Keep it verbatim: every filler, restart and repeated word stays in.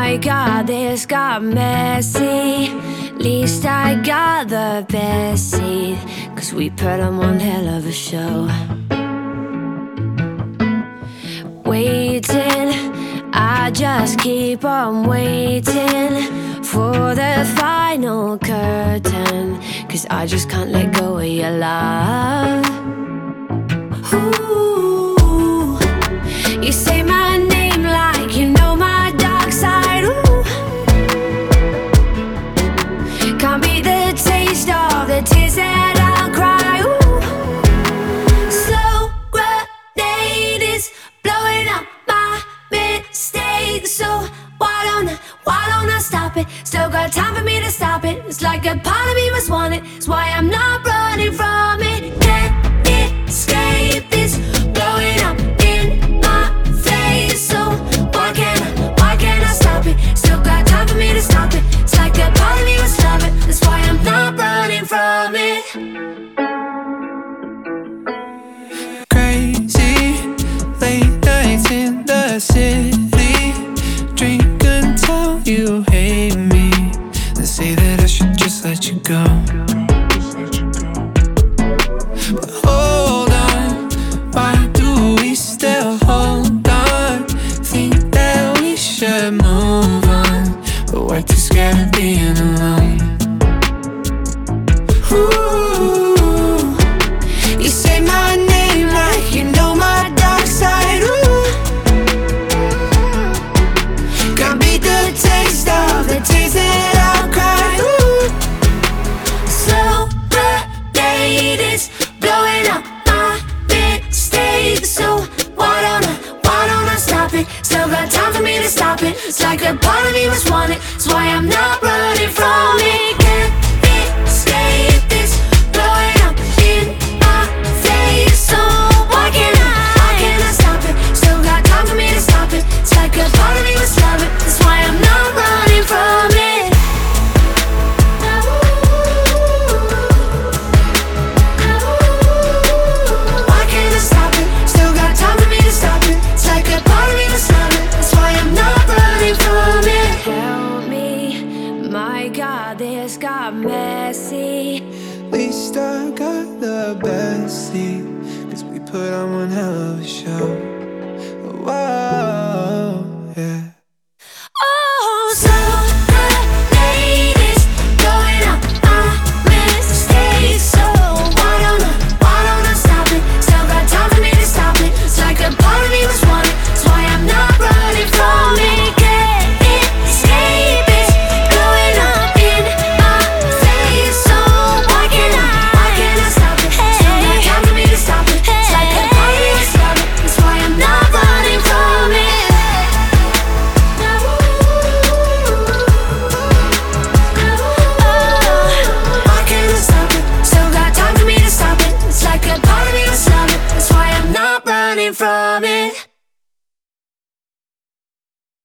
My God, this got messy. Least I got the best seat, 'cause we put on one hell of a show. Waiting, I just keep on waiting for the final curtain, 'cause I just can't let go of your love. Ooh, you say my name like you know my dark side. Ooh, can't beat the taste of the tears that I'll cry. Ooh, slow grenade is blowing up my mistakes, so why don't I, why don't I stop it? Still got time for me to stop it. It's like a part of me must want it. It's why I'm not running from it. Can't escape this blowing up in my face, so why can't I, why can't I stop it? Still got time for me to stop it. It's like a part of me must love it. That's why I'm not running from it. Crazy late nights in the city, drink until you hate me, then say that I should just let you go. But hold on, why do we still hold on? Think that we should move on, but we're too scared of being alone. Ooh, you say my name like you know my dark side. Ooh, can't beat the taste of the tears that I'll cry. Ooh, Slow grenade is blowing up my mistakes, so why don't I, why don't I stop it? Still got time for me to stop it. It's like a part of me must want it. It's why I'm not running from it. Can't escape this blowing up in my face, so why can't I, why can't I stop it? Still got time for me to stop it. It's like a part of me must love it. That's why I'm not running from it. Why can't I stop it? Still got time for me to stop it. It's like a part of me must love it. That's why I'm not running from it. Help me, my God, this got messy. least I got the best seat, 'cause we put on